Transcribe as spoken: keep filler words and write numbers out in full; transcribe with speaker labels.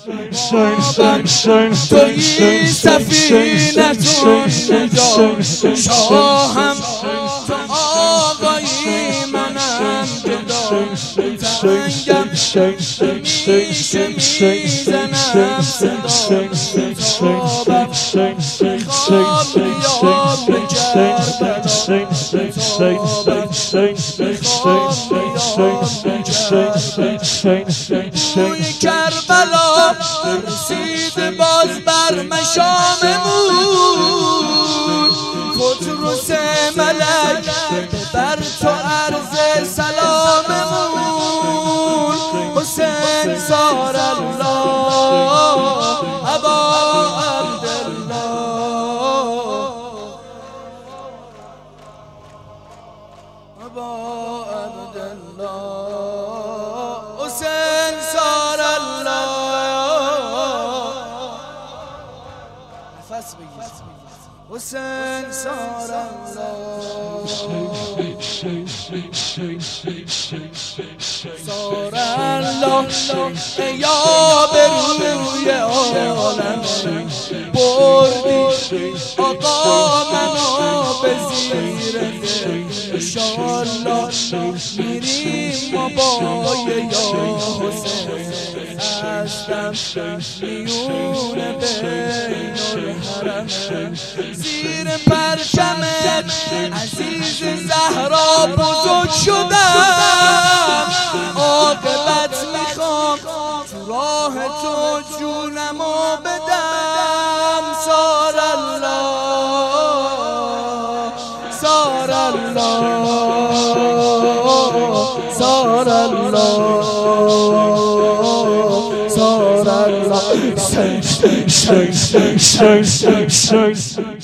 Speaker 1: تویی سفینه‌تون نجات شاهم تو آقایی منم جدا تنگم میشه میزنم صدا خوابم خواب بیام به کربلا خوابم خواب بیام به کربلا توی کربلا رسید باز بر مشاممون خودروس ملک بر تو عرض سلاممون حسین زار الله ابا عبدالله ابا عبدالله حسین زار الله نفس بگیر حسین زار الله زار الله یا به روی عالم بردی آقا منو به زیر انشالله میریم ما با یا حسین هستم میون بین الحرم زیر پرچم عزیز زهرا بزرگ شدم عاقبت میخوام تو راه تو جونمو بدم زار الله زار الله زار الله زار الله